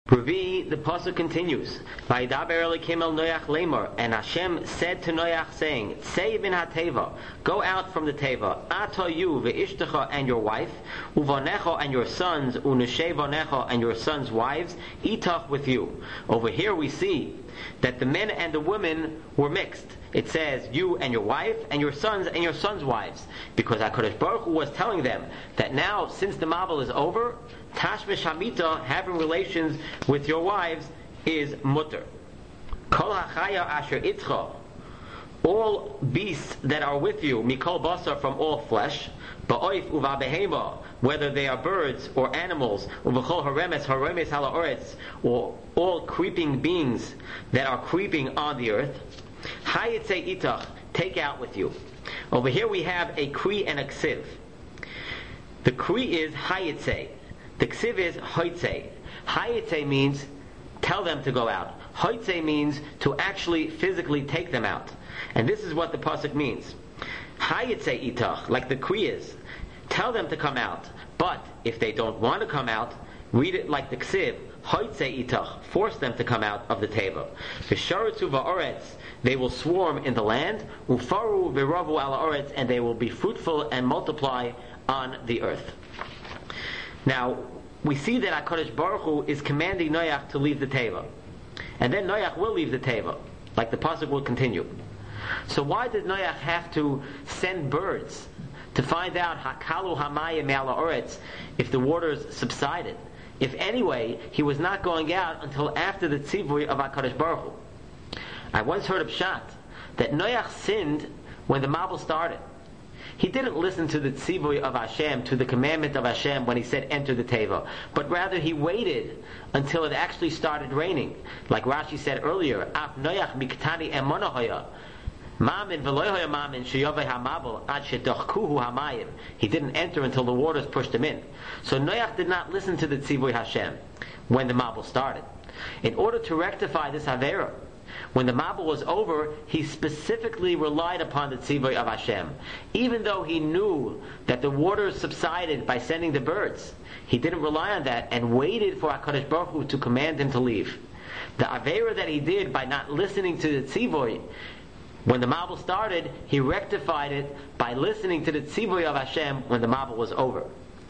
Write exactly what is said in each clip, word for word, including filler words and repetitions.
Revi, the pasuk continues. Vayidaber Elokim el Noach lemor, and Hashem said to Noach, saying, "Tzei min hateva, go out from the teva, ato you ve'ishtecha and your wife, uvanecha and your sons, uneshei vanecha and your sons' wives, itach with you." Over here we see that the men and the women were mixed. It says you and your wife and your sons and your sons' wives, because HaKadosh Baruch Hu was telling them that now, since the Mabul is over, Tashmish Hamita, having relations with your wives, is mutter. Kol hachaya asher itcha, all beasts that are with you, mikol basar, from all flesh, ba'oif uva behema, whether they are birds or animals, uvachol haremes haremes hala oretz, or all creeping beings that are creeping on the earth, hayitzei itach, take out with you. Over here we have a kri and a ksiv. The kri is hayitzei. The ksiv is hoitzei. Hayitzei means tell them to go out. Hoitzei means to actually physically take them out. And this is what the pasuk means. Hayitzei itach, like the kri is, tell them to come out. But if they don't want to come out, read it like the ksiv, hoitzei itach, force them to come out of the teva. V'sharetzu va'oretz, they will swarm in the land. Ufaru v'ravu ala oretz, and they will be fruitful and multiply on the earth. Now, we see that HaKadosh Baruch Hu is commanding Noach to leave the teva. And then Noach will leave the teva, like the pasuk will continue. So why did Noach have to send birds to find out hakalu hamayim me'ala oretz, if the waters subsided? If anyway, he was not going out until after the tzivui of HaKadosh Baruch Hu. I once heard of Pshat that Noach sinned when the Mabul started. He didn't listen to the tzivui of Hashem, to the commandment of Hashem when he said enter the teva, but rather he waited until it actually started raining. Like Rashi said earlier, Af Noach miktani emonohoya, mamin v'loyhoya mamin sheyovei hamabel ad shedochkuhu hamayim. He didn't enter until the waters pushed him in. So Noach did not listen to the tzivui Hashem when the Mabul started. In order to rectify this avera, when the Mabul was over, he specifically relied upon the tzivui of Hashem. Even though he knew that the waters subsided by sending the birds, he didn't rely on that and waited for HaKadosh Baruch Hu to command him to leave. The avera that he did by not listening to the tzivui, when the Mabul started, he rectified it by listening to the tzivui of Hashem when the Mabul was over.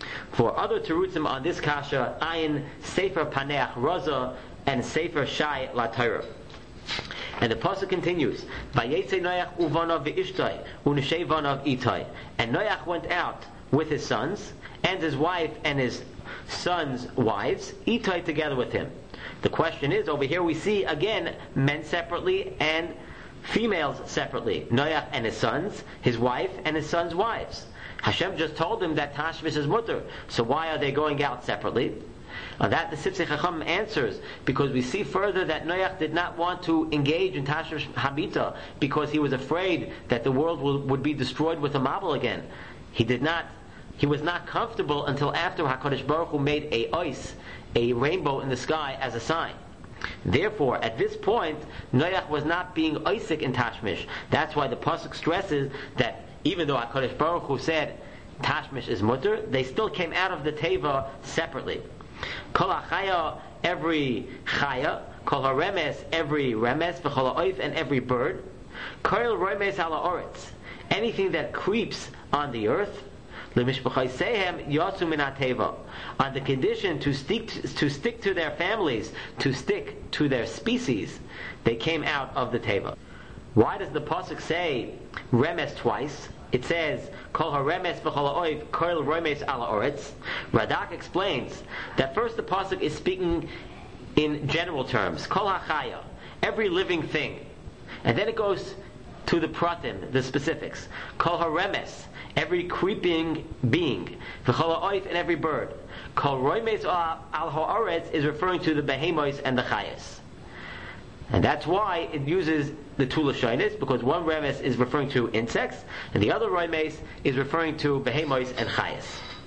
For other terutzim on this kasha, ayin sefer paneach raza and sefer shai la Torah. And the pasuk continues, Vayetze Noach uvanav ve'ishtay u'neshei vanav itay. And Noach went out with his sons and his wife and his sons' wives, itay, together with him. The question is, over here we see again men separately and females separately. Noach and his sons, his wife and his sons' wives. Hashem just told him that Tashmish is mutter, so why are they going out separately? On that the Sifsei Chacham answers, because we see further that Noach did not want to engage in Tashmish Hamita because he was afraid that the world will, would be destroyed with a Mabul again. He did not. He was not comfortable until after HaKadosh Baruch Hu made a ice, a rainbow in the sky as a sign. Therefore, at this point, Noach was not being Isaac in Tashmish. That's why the pasuk stresses that even though HaKadosh Baruch Hu said Tashmish is mutter, they still came out of the teva separately. Kol hachaya, every chaya, kol haremes, every remes, v'chol ha'oif, and every bird, kol remes ala oretz, anything that creeps on the earth, l'mishpachaisehem yatsu min hateva, on the condition to stick to, to stick to their families, to stick to their species, they came out of the teva. Why does the pasuk say remes twice? It says, Kol haremes v'chol ha'oif, kol remes ala oretz. Radak explains that first the pasuk is speaking in general terms. Kol hachaya, every living thing. And then it goes to the pratim, the specifics. Kol haremes, every creeping being. V'chol ha'oif, and every bird. Kol remes al ha'oretz is referring to the behemoths and the chayas. And that's why it uses the two lashonos, because one remes is referring to insects, and the other remes is referring to behemoths and chayas.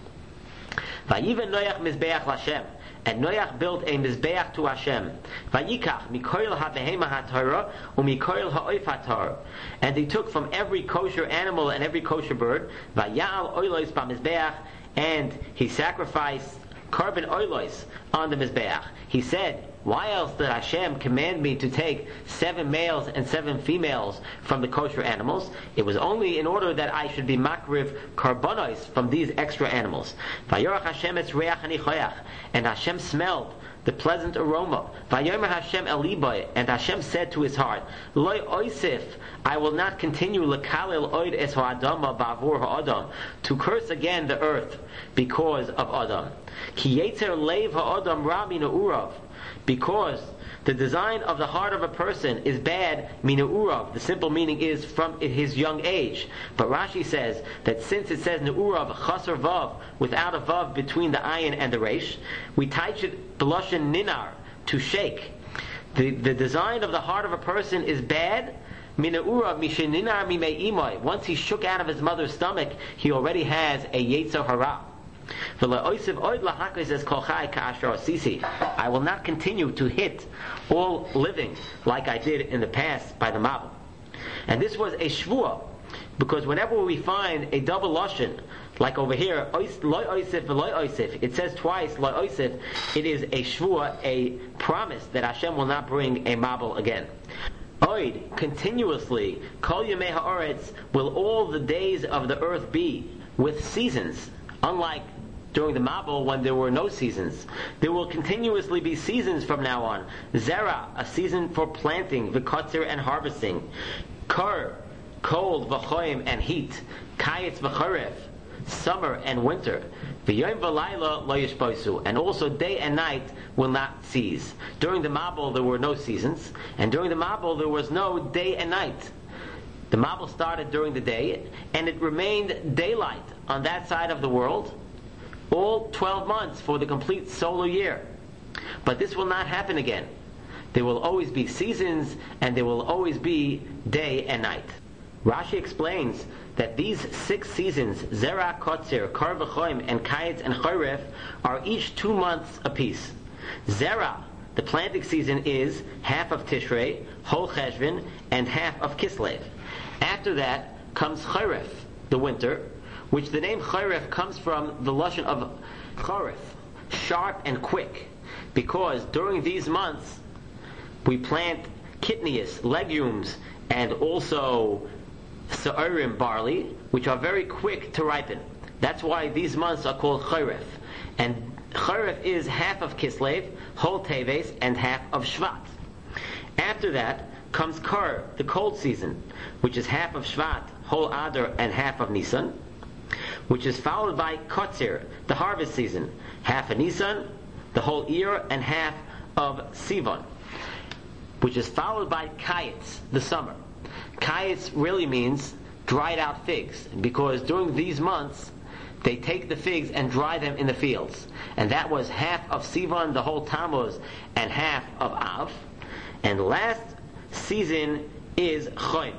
Vayiven Noach mizbeach l'Hashem, and Noach built a mizbeach to Hashem. Vayikach mikoil habehema haTorah umikoil ha'oif haTorah, and he took from every kosher animal and every kosher bird. Vayal oilos b'mizbeach, and he sacrificed Korban oilos on the Mizbeach. He said, why else did Hashem command me to take seven males and seven females from the kosher animals? It was only in order that I should be makriv karbonos from these extra animals. Vayorach Hashem es reach anichoyach, and Hashem smelled the pleasant aroma. Vayomer Hashem el liboy, and Hashem said to his heart, Loi oisif, I will not continue lekalil oid es ha'adama ba'avur ha'adam, to curse again the earth because of Adam. Ki yetzer leiv ha'adam ra min ha'urav, because the design of the heart of a person is bad, mina urav. The simple meaning is from his young age. But Rashi says that since it says ne'urav chasar vav, without a vav between the ayin and the reish, we touch it blushin ninar, to shake. The the design of the heart of a person is bad. Mina urav misheninar mimei imoy. Once he shook out of his mother's stomach, he already has a yetzer hara. I will not continue to hit all living like I did in the past by the Mabul. And this was a shvuah, because whenever we find a double lashon, like over here, it says twice, it is a shvuah, a promise that Hashem will not bring a Mabul again. Oid, continuously, kol yemei ha'aretz, will all the days of the earth be with seasons, unlike during the Mabul when there were no seasons. There will continuously be seasons from now on. Zera, a season for planting, v'kotzer, and harvesting. Kar, cold, v'choim, and heat. Kayetz v'charef, summer and winter. V'yom v'layla lo yishposu, and also day and night will not cease. During the Mabul there were no seasons, and during the Mabul there was no day and night. The Mabul started during the day, and it remained daylight on that side of the world all twelve months for the complete solar year. But this will not happen again. There will always be seasons, and there will always be day and night. Rashi explains that these six seasons, Zera, Kotzer, Kar v'choim, and Kayetz and Choref, are each two months apiece. Zera, the planting season, is half of Tishrei, whole Cheshvan, and half of Kislev. After that comes Choref, the winter, which the name Choref comes from the lashon of Choref, sharp and quick, because during these months we plant kitnius, legumes, and also sa'arim, barley, which are very quick to ripen. That's why these months are called Choref. And Choref is half of Kislev, whole Teves, and half of Shvat. After that comes Kar, the cold season, which is half of Shvat, whole Adar, and half of Nisan, which is followed by Kotzir, the harvest season, half of Nisan, the whole year, and half of Sivan, which is followed by Kayetz, the summer. Kayetz really means dried out figs, because during these months they take the figs and dry them in the fields. And that was half of Sivan, the whole Tammuz, and half of Av. And the last season is Choim.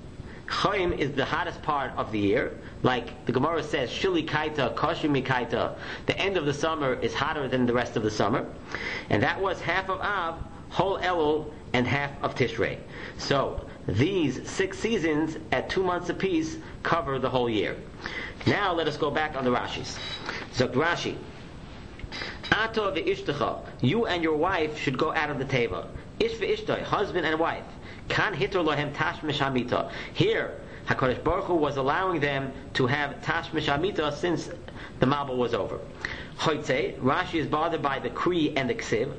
Choim is the hottest part of the year. Like the Gemara says, Shili Kaita, Koshimi Kaita, the end of the summer is hotter than the rest of the summer. And that was half of Av, whole Elul, and half of Tishrei. So, these six seasons at two months apiece cover the whole year. Now let us go back on the Rashis. Zok Rashi, Ato ve'ishtecha, you and your wife should go out of the teva. Ish ve'ishtoi, husband and wife. Kan hitor lohem tashmish hamita. Here, HaKadosh Baruch Hu was allowing them to have tashmish hamita since the Mabul was over. Hoitze, Rashi is bothered by the Kri and the Ksiv.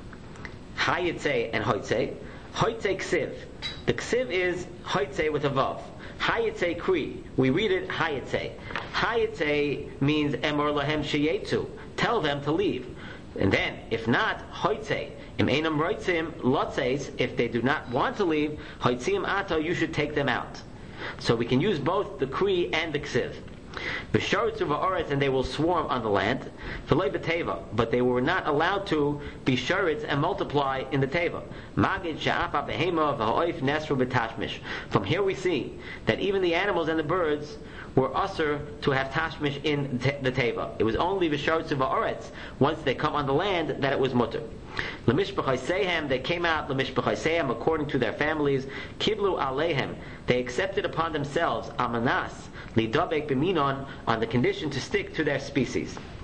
Hayitze and Hoitze. Hoitze Ksiv. The Ksiv is Hoitze with a Vav. Hayitze Kri. We read it Hayitze. Hayitze means Emor Lahem Sheyetzu. Tell them to leave. And then, if not, Hoitze. Im Einam Roitzim Lotzes. If they do not want to leave, Hoitzim Ato, you should take them out. So we can use both the Kri and the Ksiv. B'sharetzu va'aretz, and they will swarm on the land. V'loi b'teva, but they were not allowed to be sharetz and multiply in the teva. Magid she'afa behema v'ha'oif nesru b'tashmish. From here we see that even the animals and the birds were usher to have tashmish in the teva. It was only b'sharetzu va'aretz, once they come on the land, that it was mutter. L'mishpachaisehem, they came out l'mishpachaisehem according to their families. Kiblu alehem, they accepted upon themselves amanas lidabek b'minon, on the condition to stick to their species.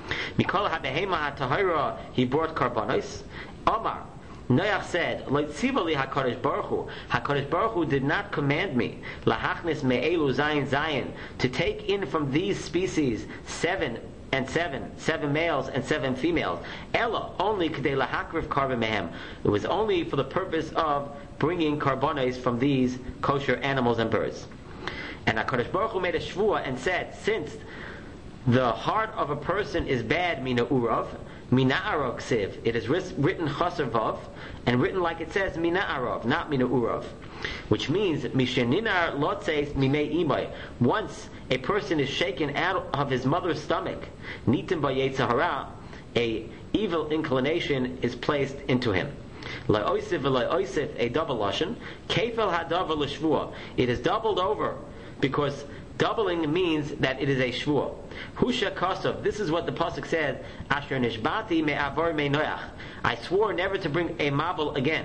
Mikol habehema hatahira, he brought karbanos. Omar, Noach said, "Leitzivali Hakadosh Baruch Hu, Hakadosh Baruch Hu did not command me, lahachnis me'elu zayin zayin, to take in from these species seven and seven, seven males and seven females. Ella, only k'dei lahakriv karban mehem. It was only for the purpose of bringing karbonos from these kosher animals and birds." And HaKadosh Baruch Hu made a shvua and said, since the heart of a person is bad, mina urav, mina arov ksiv, it is written chaser vav, and written like it says, mina arov, not mina urav. Which means, misheninar lotzeis mimei imay. Once a person is shaken out of his mother's stomach, nitim ba'yetzer hara, a evil inclination is placed into him. La'osif v'la'osif, a double lashon, kefel hadavar l'shvua. It is doubled over, because doubling means that it is a shvua. Husha Kosov, this is what the pasuk says, Asher nishbati me'avor me'noach. I swore never to bring a mabel again.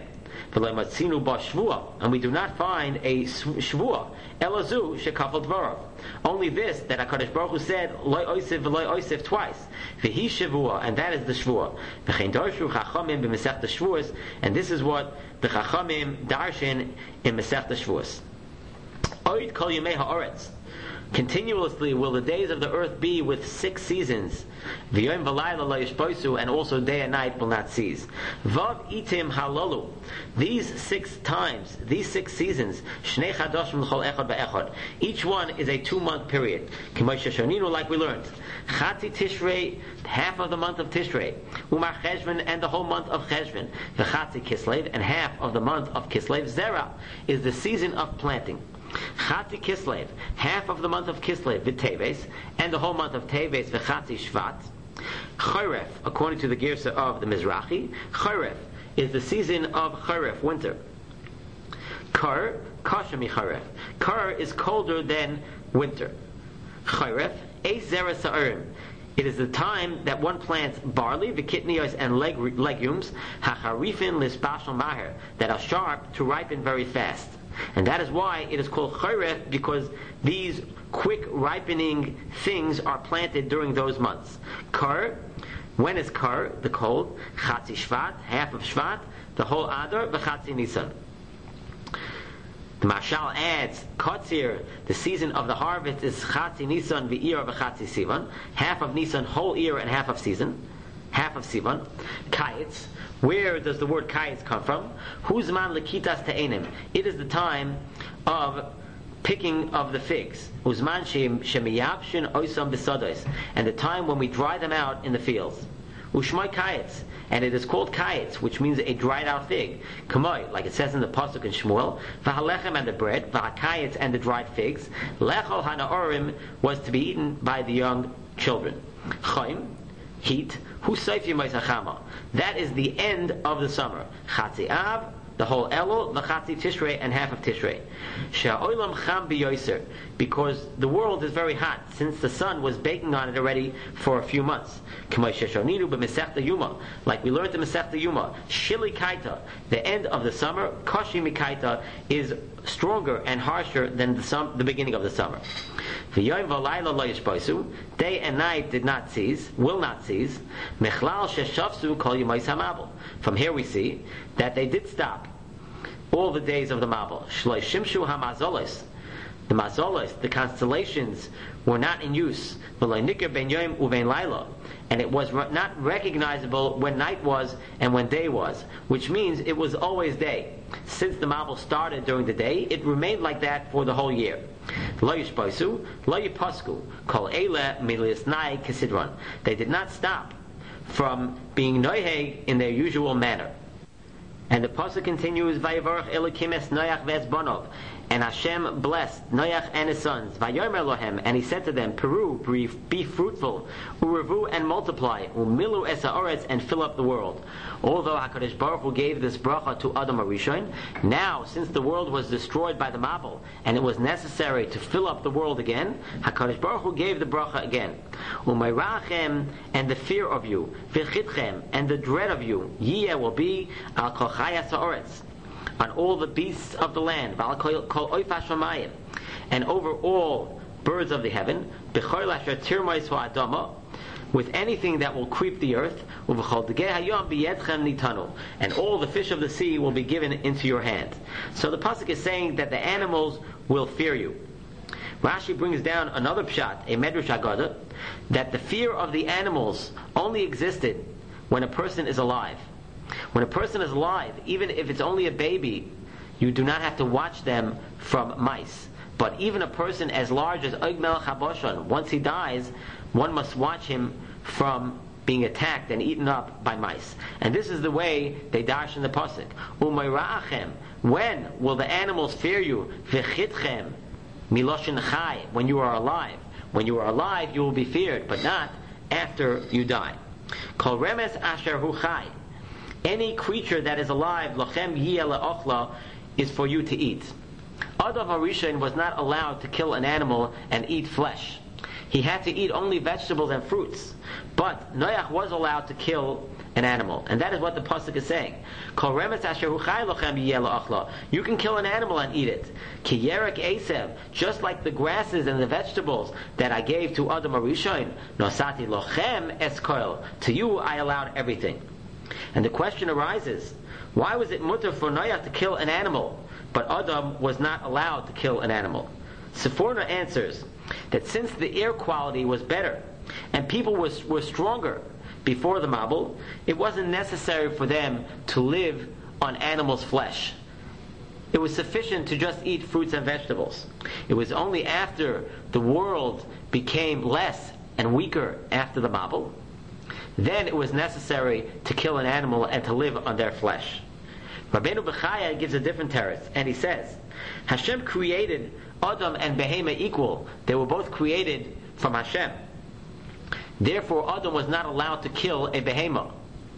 And we do not find a shvua. Elazu shekafal dvarav. Only this, that HaKadosh Baruch Hu said, Loi oisif v'loi oisif twice. V'hi shavua, and that is the shvua. V'chein darshu chachamim b'mesech the shvuas, and this is what the chachamim darshin in mesech the shvuas. Oid kol yemei ha'oretz. Continuously will the days of the earth be with six seasons. V'yom v'layla lo yishposu, and also day and night will not cease. Vav itim halalu. These six times, these six seasons, shnei chadoshim l'chol echad ba'echad. Each one is a two-month period. K'may sheshoninu, like we learned. Chati Tishrei, half of the month of Tishrei. Umar Cheshvan, and the whole month of Cheshvan. V'chati Kislev, and half of the month of Kislev. Zera is the season of planting. Chati Kislev, half of the month of Kislev, v'Teves, and the whole month of Teves, v'Chati Shvat. Choref, according to the Girsa of the Mizrahi, Choref is the season of Choref, winter. Kar, kasha mi Choref. Kar is colder than winter. Choref, Eis Zera Sa'arim. It is the time that one plants barley, v'kitnios, and leg- legumes, hacharifin lispashal maher, that are sharp to ripen very fast. And that is why it is called Choref, because these quick ripening things are planted during those months. Kar, when is Kar? The cold. Chatzi Shvat, half of Shvat, the whole Adar, v'Chatzi Nisan. The Mashal adds, Kotzir, the season of the harvest is Chatzi Nisan v'Iyar v'Chatzi Sivan, half of Nisan, whole year, and half of season, half of Sivan. Kayetz, where does the word Kayetz come from? Huzman lekitas te'enim. It is the time of picking of the figs. Uzman shemiyavshin oisam b'sados, and the time when we dry them out in the fields. Ushmai Kayetz, and it is called Kayetz, which means a dried out fig. Kamoi, like it says in the pasuk in Shmuel, v'halechem, and the bread, v'hakayetz, and the dried figs. Lechol hanaorim was to be eaten by the young children. Chaim, heat. Hu seif yemais hachama. That is the end of the summer. Chatzi Av, the whole Elul, v'chatzi Tishrei, and half of Tishrei. She'olam cham b'yoser, because the world is very hot, since the sun was baking on it already for a few months. K'may sheshoninu b'mesechta Yuma, like we learned in Mesechta Yuma. Shili kaita, the end of the summer, koshi mikaita, is stronger and harsher than the, sum, the beginning of the summer. V'yoyim v'layla lo yishposu, day and night did not cease, will not cease. Mechlal sheshavsu kol yimais hamabel. From here we see that they did stop all the days of the Mabel. Shloi shimshu hamazolos, the mazolos, the constellations, were not in use. V'lo nikir ben yoyim uvein layla, and it was re- not recognizable when night was and when day was, which means it was always day. Since the Mabel started during the day, it remained like that for the whole year. Lo yishposu, lo yipasku, kol eile milisnai kesidron. They did not stop from being noiheg in their usual manner. And the pasuk continues, Vayivarach Elokim es Noach ve'es bonov, and Hashem blessed Noach and his sons. Vayomer lohem, and he said to them, Peru, be fruitful, urevu, and multiply, umilu es haaretz, and fill up the world. Although HaKadosh Baruch Hu gave this bracha to Adam HaRishon, now since the world was destroyed by the Mabel, and it was necessary to fill up the world again, HaKadosh Baruch Hu gave the bracha again. Umayrachem, and the fear of you, v'chitchem, and the dread of you, yiyeh will be al kol chayas haaretz, on all the beasts of the land, and over all birds of the heaven, with anything that will creep the earth, and all the fish of the sea will be given into your hand. So the pasuk is saying that the animals will fear you. Rashi brings down another pshat, a medrash agada, that the fear of the animals only existed when a person is alive. When a person is alive, even if it's only a baby, you do not have to watch them from mice. But even a person as large as Og Melech HaBashan, once he dies, one must watch him from being attacked and eaten up by mice. And this is the way they darshan the pasuk. Umayra'achem, when will the animals fear you? V'chitchem miloshin chai, when you are alive. When you are alive, you will be feared, but not after you die. Kol remes asher hu chai, any creature that is alive, lochem yiyeh le'ochla, is for you to eat. Adam HaRishon was not allowed to kill an animal and eat flesh. He had to eat only vegetables and fruits. But Noach was allowed to kill an animal. And that is what the pasuk is saying. You can kill an animal and eat it. Ki yerek esev, just like the grasses and the vegetables that I gave to Adam HaRishon, nosati lochem eskoil, to you I allowed everything. And the question arises, why was it mutter for Noach to kill an animal, but Adam was not allowed to kill an animal? Sephorna answers that since the air quality was better and people was, were stronger before the Mabul, it wasn't necessary for them to live on animals' flesh. It was sufficient to just eat fruits and vegetables. It was only after the world became less and weaker after the Mabul, then it was necessary to kill an animal and to live on their flesh. Rabbeinu Bechaya gives a different teretz, and he says, Hashem created Adam and Behema equal. They were both created from Hashem. Therefore, Adam was not allowed to kill a Behema.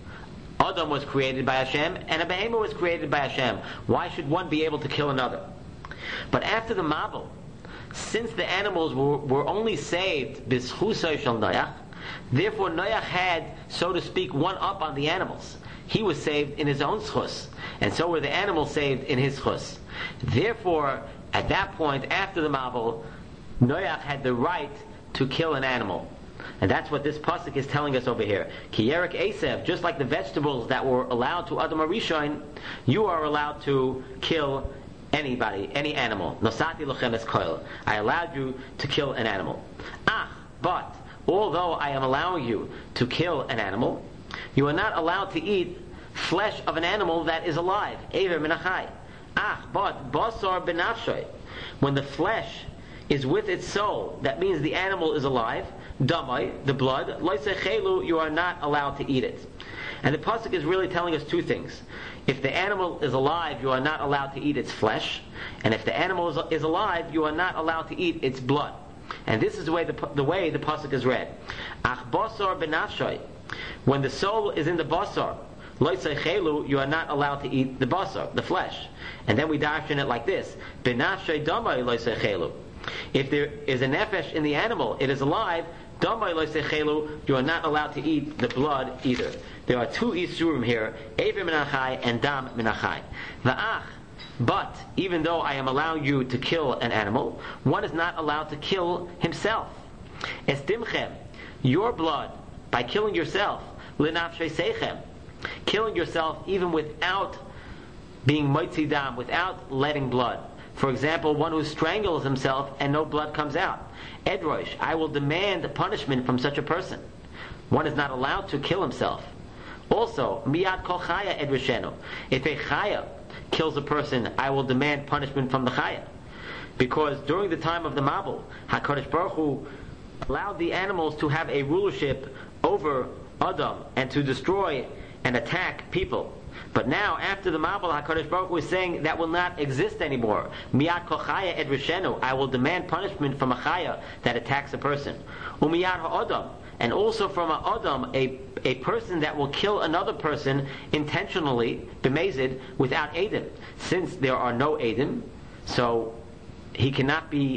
Adam was created by Hashem, and a Behema was created by Hashem. Why should one be able to kill another? But after the Mabul, since the animals were, were only saved b'schusay shel Noach, therefore Noach had, so to speak, one up on the animals. He was saved in his own schus, and so were the animals saved in his schus. Therefore, at that point, after the Mabul, Noach had the right to kill an animal. And that's what this pasuk is telling us over here. Ki yerek esev, just like the vegetables that were allowed to Adam HaRishon, you are allowed to kill anybody, any animal. Nosati lochem eskoil. I allowed you to kill an animal. Ah, but although I am allowing you to kill an animal, you are not allowed to eat flesh of an animal that is alive. Ever min achai. Ah, but basar benafshoy, when the flesh is with its soul, that means the animal is alive. Damai, the blood, loisechelu, you are not allowed to eat it. And the pasuk is really telling us two things. If the animal is alive, you are not allowed to eat its flesh, and if the animal is, is alive, you are not allowed to eat its blood. And this is the way the, the way the pasuk is read. Ach basar benafshoy, when the soul is in the basar, loisechelu, you are not allowed to eat the basar, the flesh. And then we darshan it like this: benafshoy damai loisechelu. If there is a nefesh in the animal, it is alive, damai loisechelu, you are not allowed to eat the blood either. There are two isurim here, ever min achai and dam min achai. Va'ach, but even though I am allowing you to kill an animal, one is not allowed to kill himself. Estimchem, your blood, by killing yourself, linafshei seichem, killing yourself even without being moitzi dam, without letting blood. For example, one who strangles himself and no blood comes out. Edrosh, I will demand punishment from such a person. One is not allowed to kill himself. Also, miyad kol chaya edroshenu. If a chaya kills a person, I will demand punishment from the chaya. Because during the time of the Mabul, HaKadosh Baruch Hu allowed the animals to have a rulership over Adam and to destroy and attack people. But now, after the Mabul, HaKadosh Baruch Hu is saying that will not exist anymore. Miyad kol chaya edroshenu. I will demand punishment from a chaya that attacks a person. Umiyad ha'adam. And also from a adam, a, a person that will kill another person intentionally, b'mezid, without edim. Since there are no edim, so he cannot be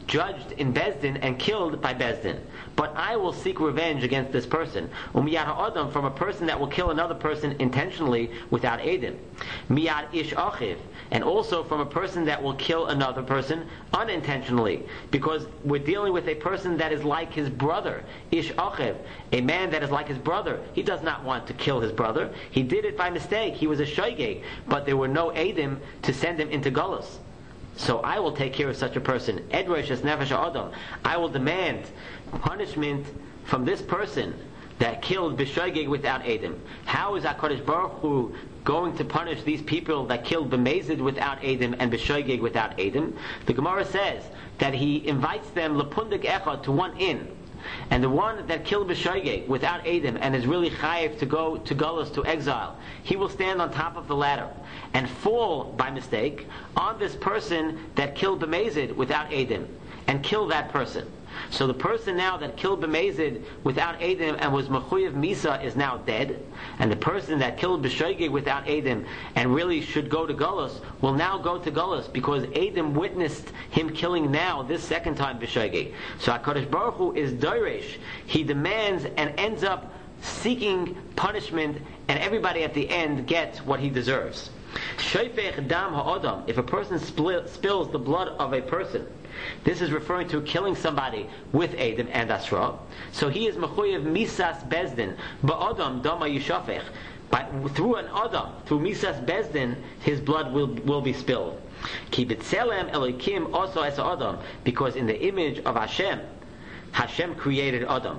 judged in Bezdin and killed by Bezdin. But I will seek revenge against this person. Umiyad ha'adam, from a person that will kill another person intentionally without Eidim. Miyad ish achiv, and also from a person that will kill another person unintentionally, because we're dealing with a person that is like his brother. Ish achiv, a man that is like his brother. He does not want to kill his brother. He did it by mistake. He was a shoygeg, but there were no Eidim to send him into Gullus. So I will take care of such a person. Edrosh es nefesh ha'adam. I will demand punishment from this person that killed b'shoigeg without Eidim. How is HaKadosh Baruch Hu going to punish these people that killed b'mezid without Eidim and b'shoigeg without Eidim? The Gemara says that he invites them lepundik echad, to one inn. And the one that killed b'shoigeg without Eidim and is really chayiv to go to Gullus, to exile, he will stand on top of the ladder and fall by mistake on this person that killed b'mezid without Eidim and kill that person. So the person now that killed b'mezid without Eidim and was mechuyev misa is now dead, and the person that killed b'shoigeg without Eidim and really should go to Gullus will now go to Gullus because Eidim witnessed him killing now this second time b'shoigeg. So HaKadosh Baruch Hu is doresh. He demands and ends up seeking punishment, and everybody at the end gets what he deserves. Shoifech dam ha'adam, if a person split, spills the blood of a person, this is referring to killing somebody with Eidim and Asra. So he is mechuyev misas bezdin, ba'adam dama yishafech. By, through an adam, through misas bezdin, his blood will will be spilled. Ki b'tzelem Elokim also as adam, because in the image of Hashem, Hashem created Adam.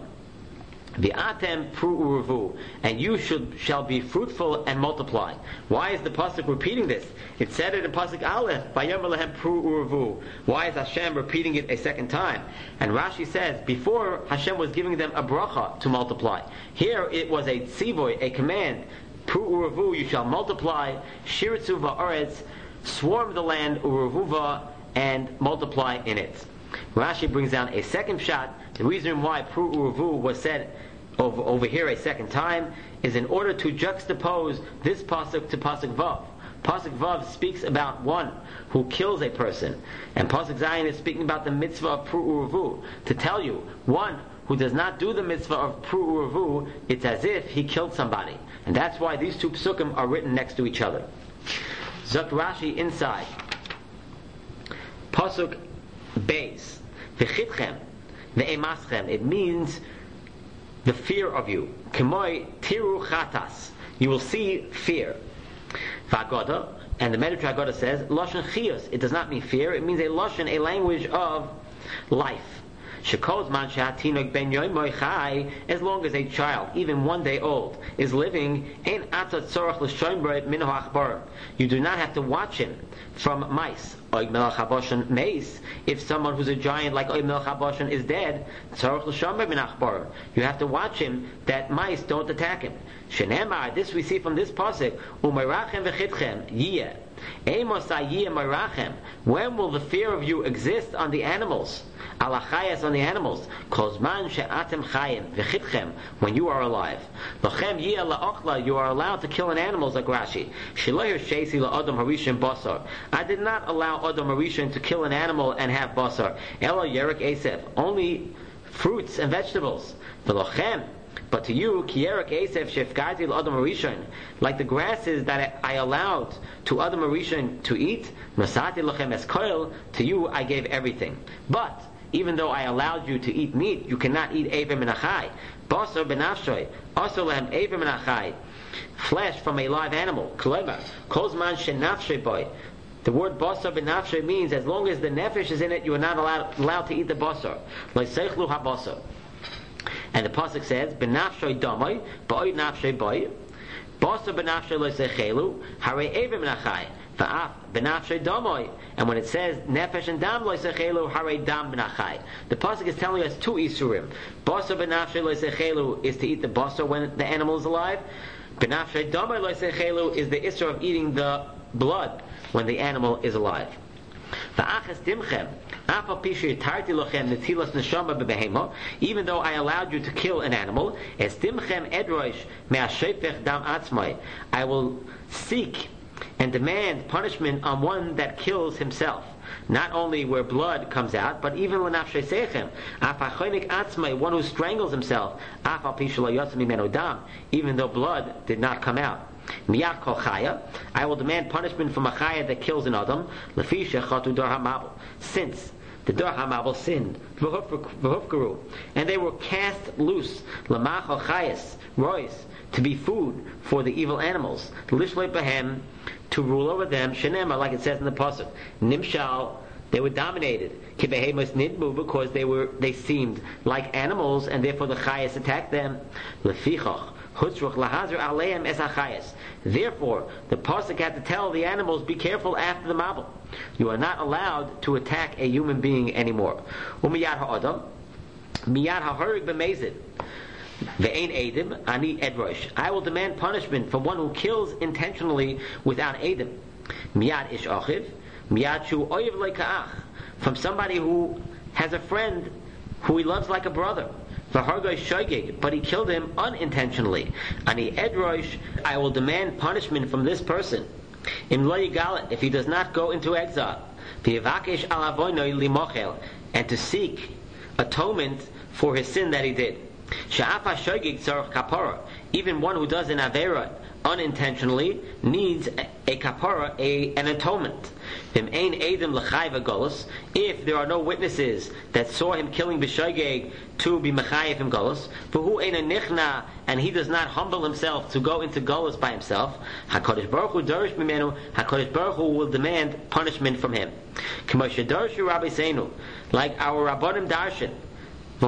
V'atem pru uruvu, and you should shall be fruitful and multiply. Why is the pasuk repeating this? It said it in pasuk Aleph, Vayomer lehem pru uruvu. Why is Hashem repeating it a second time? And Rashi says, before Hashem was giving them a bracha to multiply. Here it was a tzivoy, a command. Pru uruvu, you shall multiply. Shiritzu va'aretz, swarm the land, uruvuva, and multiply in it. Rashi brings down a second shot. The reason why pru uruvu was said over, over here a second time is in order to juxtapose this pasuk to pasuk vav. Pasuk vav speaks about one who kills a person, and pasuk zayin is speaking about the mitzvah of pru uruvu, to tell you one who does not do the mitzvah of pru uruvu, it's as if he killed somebody, and that's why these two psukim are written next to each other. Zok Rashi inside pasuk beis v'chitchem ve'emaschem, it means the fear of you. Kemoi tiru chatas, you will see fear. V'agoda, and the Medrash Agoda says lashon chiyus, it does not mean fear, it means a lashon, a language of life. Shekol zman shehatinok ben yomoy chai, as long as a child, even one day old, is living, ein atzat tzorach l'shomer min ha'achbar, you do not have to watch him from mice. Oig melech haboshen meis, if someone who's a giant like Oig melech haboshen is dead, tzorach l'shomer min ha'achbar, you have to watch him that mice don't attack him. Shenemar, this we see from this pasuk, u'merachem v'chitchem yiyeh, emos ayiyeh merachem, when will the fear of you exist on the animals? Alachayas, on the animals. Kozman she'atem chayim v'chitchem, when you are alive. Lochem yiyeh la'ochla, you are allowed to kill an animal, like Rashi. Shiloyer sheisi la'adam harishon basar, I did not allow Adam harishon to kill an animal and have basar. Elo yerek esef, only fruits and vegetables. V'lochem, but to you, kiyerek esef shefgati l'adam harishon, like the grasses that I allowed to Adam harishon to eat, masati lochem eskoil, to you I gave everything. But even though I allowed you to eat meat, you cannot eat Eiver min achai. Basar benafshoy, also lehem Eiver min achai, flesh from a live animal. Kolema, kozman shenafshoy boy. The word basar benafshoy means as long as the nefesh is in it, you are not allowed, allowed to eat the basar. Loiseichlu habasar. And the pasuk says, benafshoy damay, ba'oid nafshoy boy. Basar benafshoy loiseichelu, hare Eiver min achai. And when it says nefesh and dam loisechelu hare dam b'nachai, the pasuk is telling us two isurim. Basar b'nafshe loisechelu is to eat the basar when the animal is alive. B'nafshe dam loisechelu is the isur of eating the blood when the animal is alive. Even though I allowed you to kill an animal, I will seek and demand punishment on one that kills himself. Not only where blood comes out, but even l'nafshei seichem, af hachonik atzmai, one who strangles himself, af al pi shelo yotza mimeno dam, even though blood did not come out. Miyat kol chaya, I will demand punishment from a chaya that kills an adam, lefi shechatu dar hamabel, since the Dor HaMabel sinned, v'hufkaru, and they were cast loose, l'machal chayas, rois, to be food for the evil animals, lishlei bahem, to rule over them, shenema, like it says in the pasuk, nimshal, they were dominated, kibehemus nidmu, because they were they seemed like animals, and therefore the chayas attacked them, lefichach, hutzruch lahazir aleim es hachayas. Therefore, the pasuk had to tell the animals, be careful after the mabel. You are not allowed to attack a human being anymore. Umiyad ha'adam, miyad ha'harig b'mezid, ve'ein edim, ani edrosh. I will demand punishment for one who kills intentionally without edim. Miyad ish achiv, miyad shu oyev le'ka'ach, from somebody who has a friend who he loves like a brother. But he killed him unintentionally. Ani edrosh, I will demand punishment from this person. Im lo yigalet, if he does not go into exile. V'yivakesh al avoinoi limochel, and to seek atonement for his sin that he did. She'af ha'shogeg tzarich kapara, even one who does an avera unintentionally needs a kapara, a an atonement. If there are no witnesses that saw him killing b'shogeg to be mechayev him golus, v'hu eina nichna, and he does not humble himself to go into golus by himself, HaKadosh Baruch Hu darish mimenu, HaKadosh Baruch Hu will demand punishment from him. K'moshe darshu Rabbi Seinu, like our Rabbanim darshan. The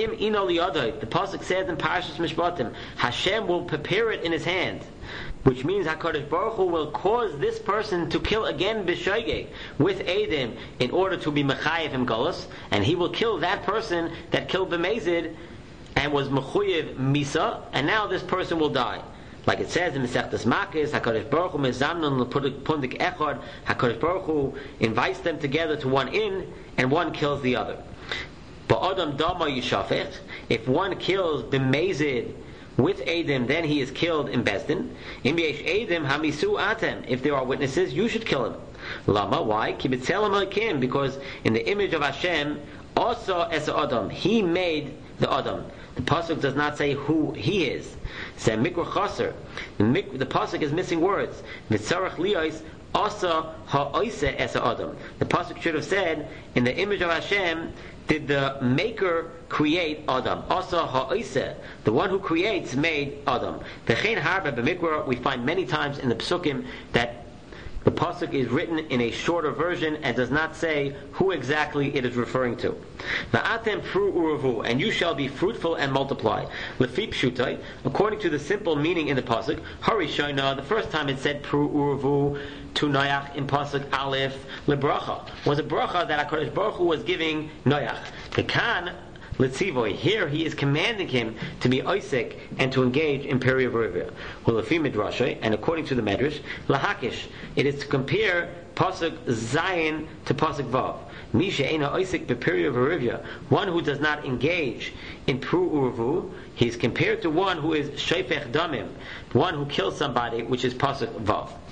pasuk says in Parashas Mishpatim, Hashem will prepare it in his hand, which means HaKadosh Baruch Hu will cause this person to kill again b'shogeg with Edim in order to be mechayev him golus, and he will kill that person that killed b'mezid and was mechuyev misa, and now this person will die. Like it says in Masechtas Makos, HaKadosh Baruch Hu mezamnon l'pundik echad, HaKadosh Baruch Hu invites them together to one inn, and one kills the other. Ba'adam dama yishafech, if one kills b'mezid with Edim, then he is killed in Bezdin. Im yesh Edim hamisu atem, if there are witnesses, you should kill him. Lama, why? Ki b'tzelem Elokim, because in the image of Hashem, also es Adam, he made the Adam. The pasuk does not say who he is. Say mikra chaser. The mik- the pasuk is missing words. Mitzarach liyos asa ha'oise es Adam. The pasuk should have said, in the image of Hashem did the maker create Adam. Asa ha'oise, the one who creates made Adam. V'chein harba b'mikra, we find many times in the psukim that the pasuk is written in a shorter version and does not say who exactly it is referring to. Va'atem pru uravu, and you shall be fruitful and multiply. Lefi pshutai, according to the simple meaning in the pasuk, harishona, the first time it said pru uravu to Noach in pasuk Aleph, lebracha, was a bracha that HaKadosh Baruch Hu was giving Noach. The kan Litzivoy, here he is commanding him to be Isaac and to engage in Peri Verivia. Well, if midrashay, and according to the Medrash, Lahakish, it is to compare pasuk Zayin to pasuk Vav. Misha Eina Isaac Peri Verivia, one who does not engage in Pru Uruvu, he is compared to one who is Shefech Damim, one who kills somebody, which is pasuk Vav.